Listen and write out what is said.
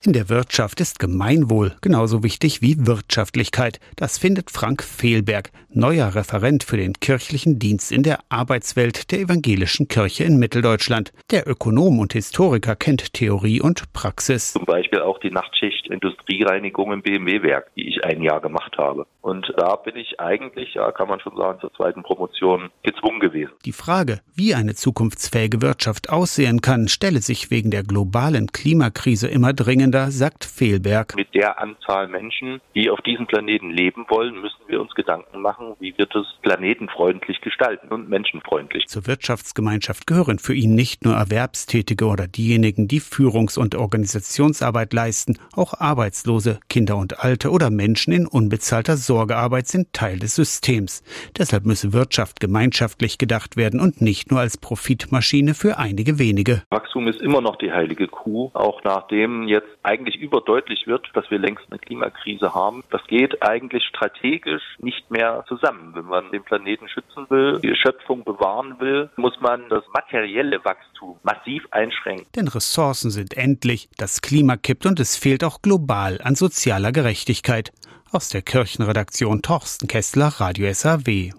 In der Wirtschaft ist Gemeinwohl genauso wichtig wie Wirtschaftlichkeit. Das findet Frank Fehlberg, neuer Referent für den kirchlichen Dienst in der Arbeitswelt der evangelischen Kirche in Mitteldeutschland. Der Ökonom und Historiker kennt Theorie und Praxis. Zum Beispiel auch die Nachtschicht Industriereinigung im BMW-Werk, die ich ein Jahr gemacht habe. Und da bin ich eigentlich, kann man schon sagen, zur zweiten Promotion gezwungen gewesen. Die Frage, wie eine zukunftsfähige Wirtschaft aussehen kann, stelle sich wegen der globalen Klimakrise immer dringender, sagt Fehlberg. Mit der Anzahl Menschen, die auf diesem Planeten leben wollen, müssen wir uns Gedanken machen, wie wir das planetenfreundlich gestalten und menschenfreundlich. Zur Wirtschaftsgemeinschaft gehören für ihn nicht nur Erwerbstätige oder diejenigen, die Führungs- und Organisationsarbeit leisten. Auch Arbeitslose, Kinder und Alte oder Menschen in unbezahlter Sorgearbeit sind Teil des Systems. Deshalb müsse Wirtschaft gemeinschaftlich gedacht werden und nicht nur als Profitmaschine für einige wenige. Wachstum ist immer noch die heilige Kuh, auch nachdem jetzt eigentlich überdeutlich wird, dass wir längst eine Klimakrise haben. Das geht eigentlich strategisch nicht mehr zusammen. Wenn man den Planeten schützen will, die Schöpfung bewahren will, muss man das materielle Wachstum massiv einschränken. Denn Ressourcen sind endlich, das Klima kippt und es fehlt auch global an sozialer Gerechtigkeit. Aus der Kirchenredaktion Torsten Kessler, Radio SAW.